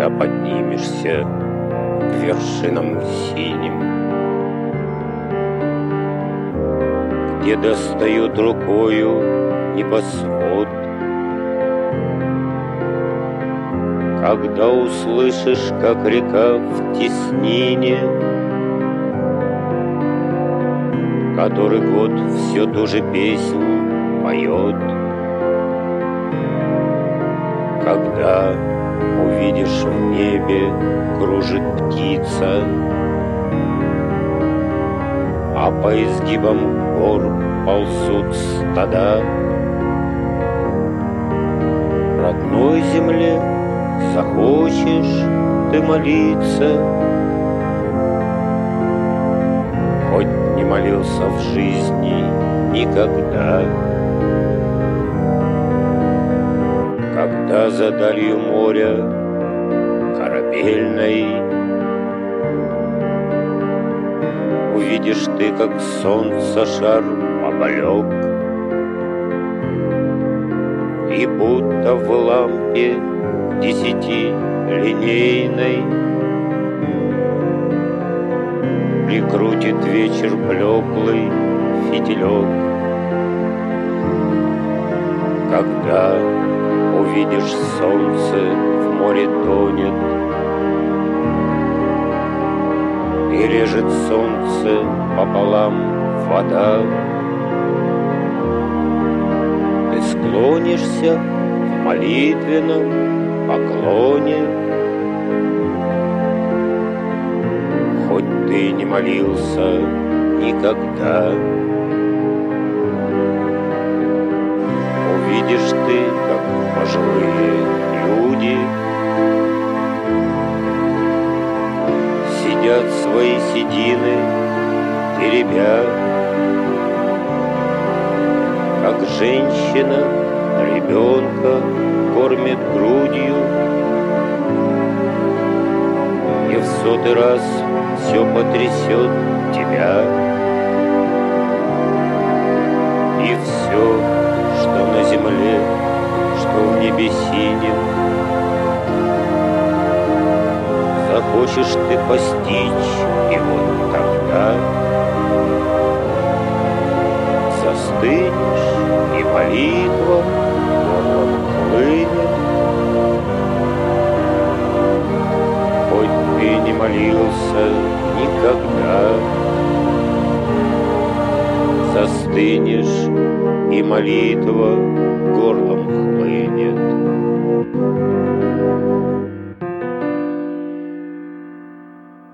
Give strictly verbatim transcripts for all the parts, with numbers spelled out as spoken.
когда поднимешься к вершинам синим, где достает рукою небосвод, когда услышишь, как река в теснине, который год все ту же песнь поет, когда увидишь в небе кружит птица, а по изгибам гор ползут стада. Родной земле захочешь ты молиться, хоть не молился в жизни никогда. Когда за далью моря корабельной увидишь ты, как солнце шар побалек, и будто в лампе десятилинейной прикрутит вечер блеклый фитилек. Когда увидишь, солнце в море тонет, и режет солнце пополам вода, ты склонишься в молитвенном поклоне, хоть ты не молился никогда. Увидишь ты, как пожилые люди сидят свои седины теребя, как женщина ребенка кормит грудью, и в сотый раз все потрясет тебя, и все, что на земле, что в небе синем, захочешь ты постичь, и вот тогда застынешь, и молитва горлом хлынет. Хоть ты не молился никогда, застынешь, и молитва горлом хлынет.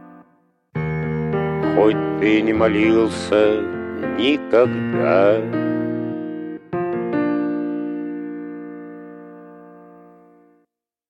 Хоть ты не молился никогда,